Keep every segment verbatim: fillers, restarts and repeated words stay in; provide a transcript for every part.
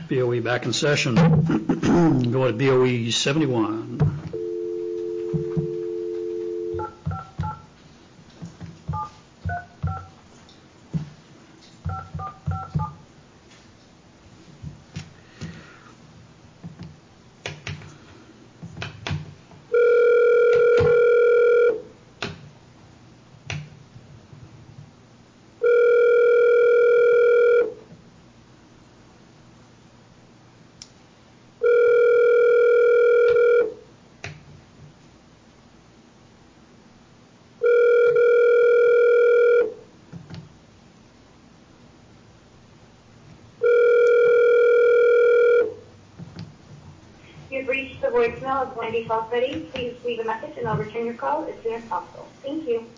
B O E back in session. Go to B O E seventy-one. You've reached the voicemail of Wendy Falsetti. Please leave a message and I'll return your call as soon as possible. Thank you.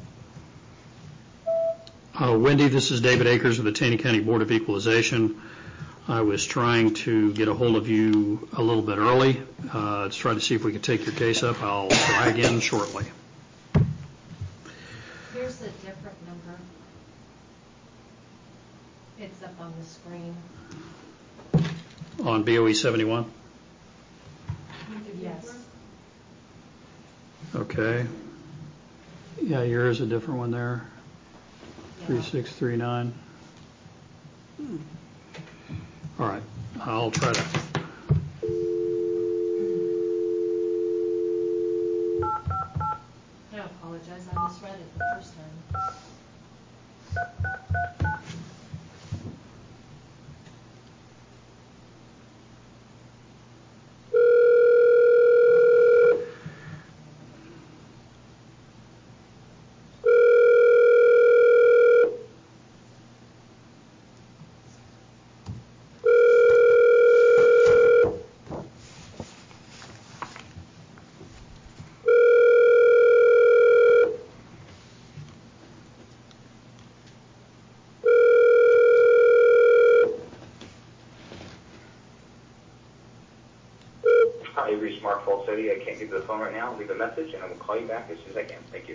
Uh, Wendy, this is David Akers with the Taney County Board of Equalization. I was trying to get a hold of you a little bit early uh, to try to see if we could take your case up. I'll try again shortly. Here's a different number. It's up on the screen. On B O E seventy-one? Yes. Okay. Yeah, yours is a different one there. Yeah. three six three nine. All right. I'll try to. I apologize. I misread it the first time. Hi, you've reached Mark Falsetti. I can't get to the phone right now. Leave a message, and I will call you back as soon as I can. Thank you.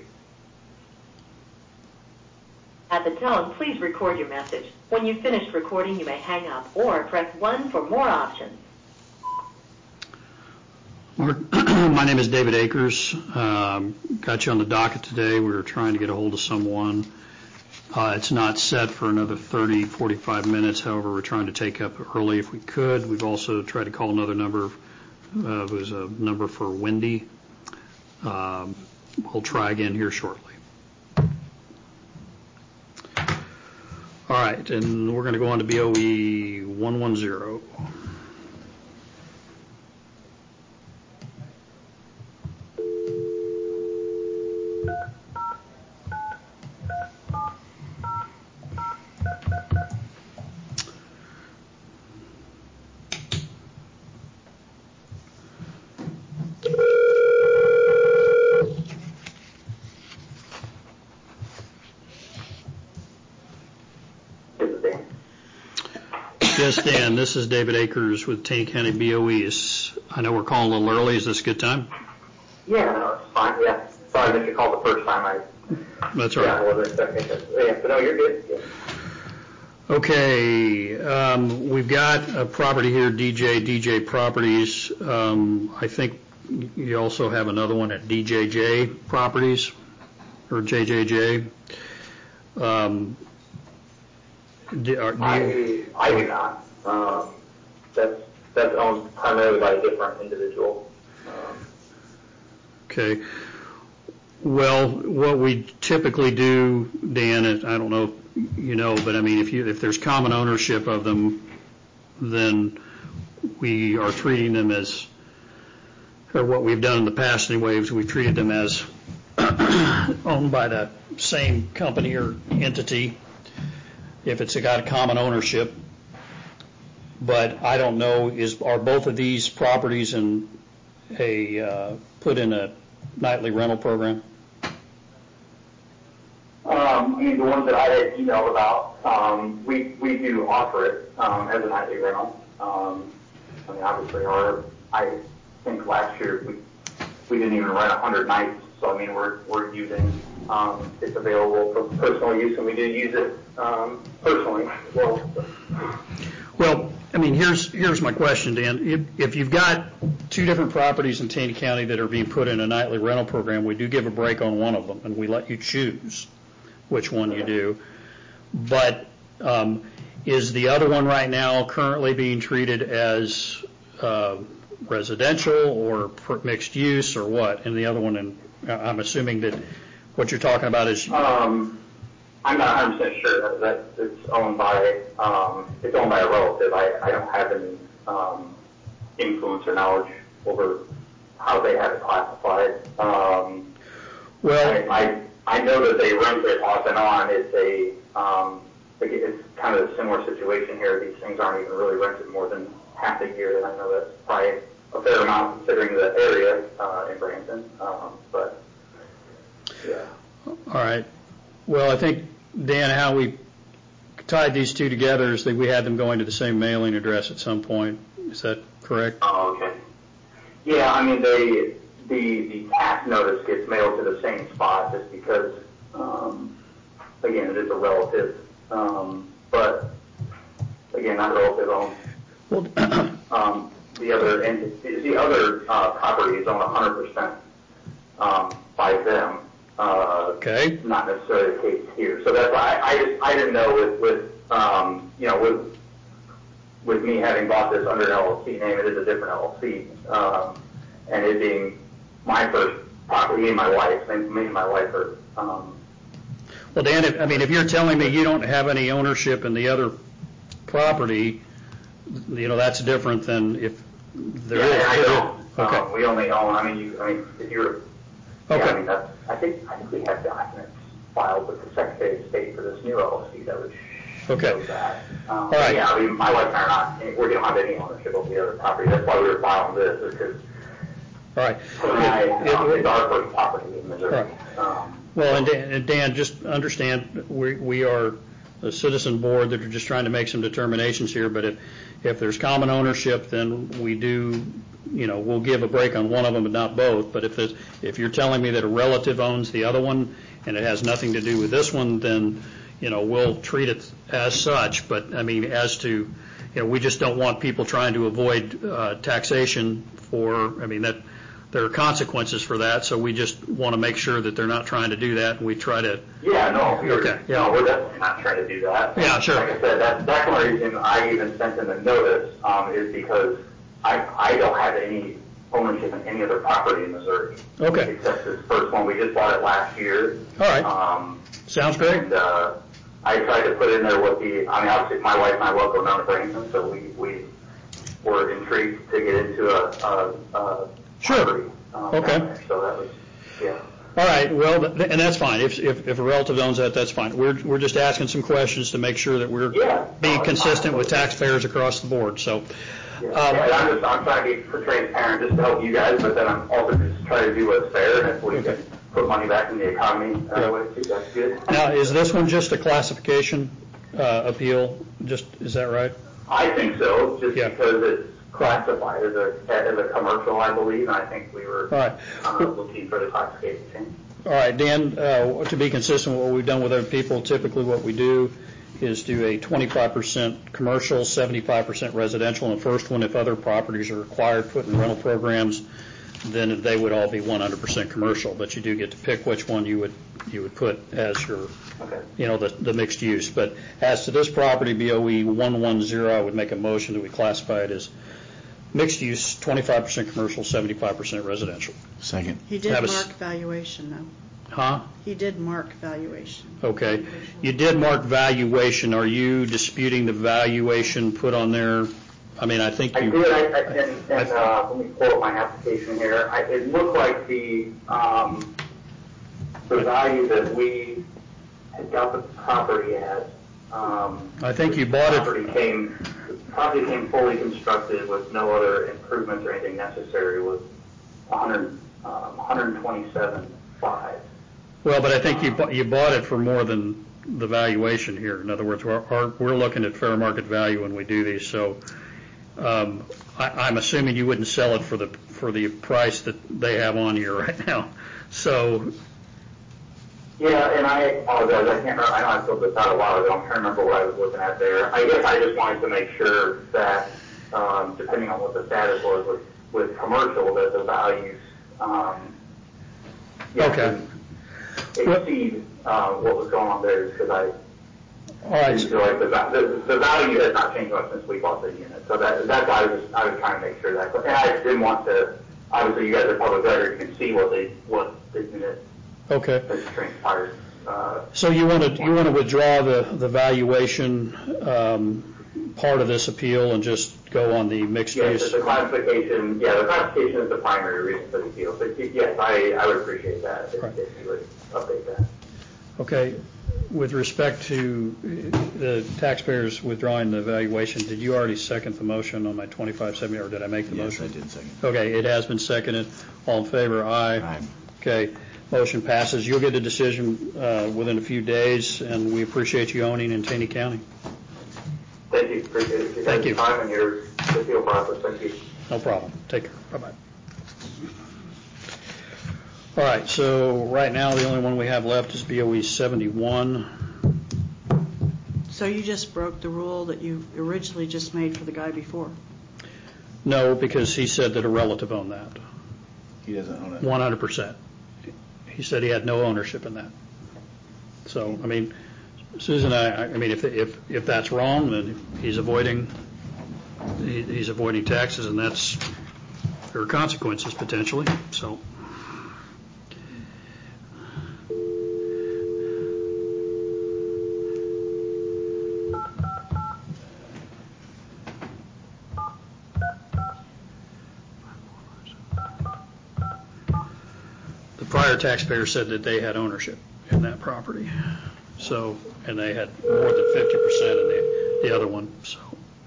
At the tone, please record your message. When you've finished recording, you may hang up or press one for more options. Mark, my name is David Akers. Um, got you on the docket today. We were trying to get a hold of someone. Uh, it's not set for another thirty, forty-five minutes. However, we're trying to take up early if we could. We've also tried to call another number. Uh, it was a number for Wendy. Um, we'll try again here shortly. All right, and we're going to go on to B O E one one zero. Yes, Dan, this is David Akers with Taney County B O E. I know we're calling a little early. Is this a good time? Yeah, no, it's fine. Yeah. Sorry I missed your call the first time. I, That's right. Yeah, I wasn't expecting it. Yeah, but no, you're good. Yeah. Okay, um, we've got a property here, D J, D J Properties. Um, I think you also have another one at D J J Properties, or J J J. Um, do, are, do you, I, I do not. Um, that's, that's owned primarily by a different individual. Um, okay. Well, what we typically do, Dan, is, I don't know if you know, but I mean, if you if there's common ownership of them, then we are treating them as, or what we've done in the past anyways, we've treated them as owned by the same company or entity if it's got a common ownership. But I don't know, is are both of these properties in a uh, put in a nightly rental program? Um, I mean, the ones that I had emailed about, um, we, we do offer it um, as a nightly rental. Um, I mean, obviously, our I think last year we we didn't even rent one hundred nights. So I mean, we're we're using um, it's available for personal use, and we do use it um, personally as well. So. Well, I mean, here's here's my question, Dan. If, if you've got two different properties in Taney County that are being put in a nightly rental program, we do give a break on one of them, and we let you choose which one you do. But um, is the other one right now currently being treated as uh, residential or mixed use or what? And the other one, in, I'm assuming that what you're talking about is... Um, I'm not one hundred percent sure that, that it's owned by, um, it's owned by a relative. I, I don't have any um, influence or knowledge over how they have it classified. Um, well, I, I, I know that they rent it off and on. It's a, um, it's kind of a similar situation here. These things aren't even really rented more than half a year, and I know that's probably a fair amount considering the area uh, in Branson. Um, but, yeah. All right. Well, I think, Dan, how we tied these two together is that we had them going to the same mailing address at some point. Is that correct? Oh, okay. Yeah, I mean, they, the the tax notice gets mailed to the same spot just because, um, again, it is a relative, um, but again, not relative owned. Well, um, the other entity, the other uh, property is owned one hundred percent um, by them. Uh, okay. Not necessarily the case here. So that's why I, I just I didn't know with with um, you know with with me having bought this under an L L C name, it is a different L L C, um, and it being my first property, me and my wife, and me and my wife are. Um, well, Dan, if, I mean, if you're telling me you don't have any ownership in the other property, you know, that's different than if there yeah, is. And I don't. Okay. Um, we only own. I mean, you. I mean, if you're. Okay. Yeah, I mean, that's, I think I think we have documents filed with the Secretary of State for this new L L C that would show okay. that. Um, All right. Yeah, I mean, my wife and I are not. We don't have any ownership of the other property. That's why we were filing this, because. All right. I, It, it, um, it's our first property in Missouri. Right. Um, well, and Dan, and Dan, just understand we we are a citizen board that are just trying to make some determinations here. But if if there's common ownership, then we do. You know, we'll give a break on one of them, but not both. But if it's, if you're telling me that a relative owns the other one and it has nothing to do with this one, then, you know, we'll treat it as such. But, I mean, as to, you know, we just don't want people trying to avoid uh, taxation for, I mean, that there are consequences for that. So we just want to make sure that they're not trying to do that. And we try to. Yeah, no, we're, okay, yeah. no, we're definitely not trying to do that. Yeah, sure. Like I said, that, that's one reason I even sent in the notice um, is because I, I don't have any ownership in any other property in Missouri. Okay. Except this first one. We just bought it last year. All right. Um, Sounds great. And uh, I tried to put in there what the, I mean, obviously my wife and I both go down to Branson, so we, we were intrigued to get into a, a, a sure. property. Um, okay. There. So that was, yeah. All right. Well, th- and that's fine. If, if if a relative owns that, that's fine. We're we're just asking some questions to make sure that we're yeah. being no, consistent fine. with taxpayers across the board. So, yeah. um, yeah, and I'm just I'm trying to be transparent just to help you guys, but then I'm also just trying to do what's fair, and if we okay. can put money back in the economy, uh, yeah. way too, that's good. Now, is this one just a classification uh, appeal? Just is that right? I think so, just yeah. because it's classified as a as a commercial, I believe, and I think we were All right. uh, looking for the classification. All right, Dan, uh, to be consistent with what we've done with other people, typically what we do is do a twenty-five percent commercial, seventy-five percent residential. And the first one, if other properties are required put in rental programs, then they would all be one hundred percent commercial. But you do get to pick which one you would you would put as your, okay. you know, the, the mixed use. But as to this property, B O E one one zero, I would make a motion that we classify it as mixed use, twenty-five percent commercial, seventy-five percent residential. Second. He did Have mark a, valuation, though. Huh? He did mark valuation. Okay. You did mark valuation. Are you disputing the valuation put on there? I mean, I think you... I did, I, I, and, and uh, let me pull up my application here. I, it looked like the um, the value that we had got the property at. Um, I think you bought it... Property came, the property came fully constructed with no other improvements or anything necessary was one hundred, um, one hundred twenty-seven point five. Well, but I think you bu- you bought it for more than the valuation here. In other words, we're, our, we're looking at fair market value when we do these. So um, I, I'm assuming you wouldn't sell it for the for the price that they have on here right now. So Yeah, and I apologize, I can't remember, I know I filled this out a while ago, I'm trying to remember what I was looking at there. I guess I just wanted to make sure that, um, depending on what the status was with, with commercial, that the values, um, yeah, Okay. exceed, uh, what was going on there, because I All right. didn't feel like the, va- the, the value has not changed much since we bought the unit. So that, that's why I was just, I was trying to make sure that, and I didn't want to, obviously you guys are public record, you can see what they, what the unit Okay. has transpired. Uh, So you want to, you want to withdraw the, the valuation um, part of this appeal and just go on the mixed Yes, use? the classification, yeah, the classification is the primary reason for the appeal. So yes, I, I would appreciate that if, Right. if you would update that. Okay. With respect to the taxpayers withdrawing the valuation, did you already second the motion on my twenty-five seventy, or did I make the Yes, motion? I did second. Okay, it has been seconded. All in favor? Aye. Aye. Okay, motion passes. You'll get a decision uh, within a few days, and we appreciate you owning in Taney County. Thank you, appreciate it. You Thank guys' you. time and your appeal process. Thank you. No problem. Take care. Bye-bye. All right, so right now, the only one we have left is B O E seventy-one. So you just broke the rule that you originally just made for the guy before? No, because he said that a relative owned that, He doesn't own it. one hundred percent. He said he had no ownership in that. So, I mean, Susan, I, I mean, if, if, if that's wrong, then he's avoiding, he, he's avoiding taxes, and that's, there are consequences potentially, so. The prior taxpayer said that they had ownership in that property, so, and they had more than fifty percent in the, the other one, so.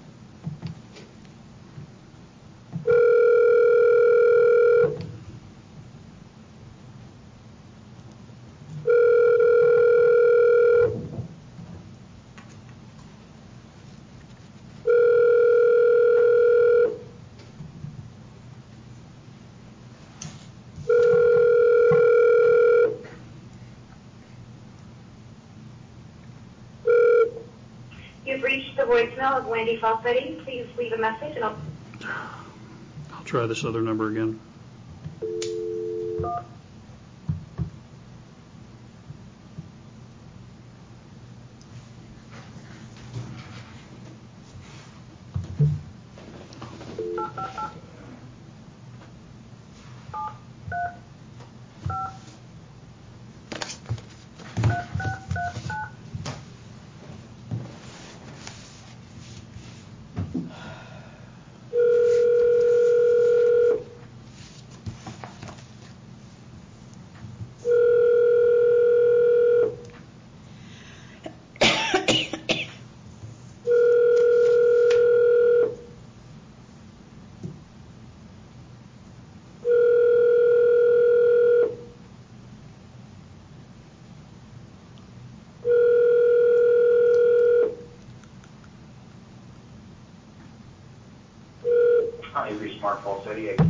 You've reached the voicemail of Wendy Falsetti. Please leave a message and I'll... I'll try this other number again. Hi, you've reached Mark Falsetti.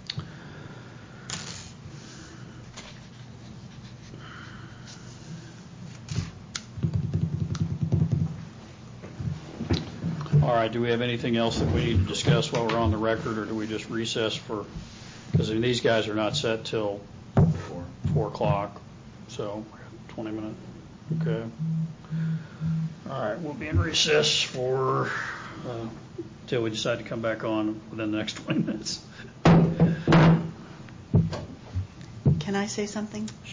All right, do we have anything else that we need to discuss while we're on the record, or do we just recess for, because I mean, these guys are not set till Four. four o'clock, so twenty minutes, okay. All right, we'll be in recess for, uh, till we decide to come back on within the next twenty minutes. Can I say something?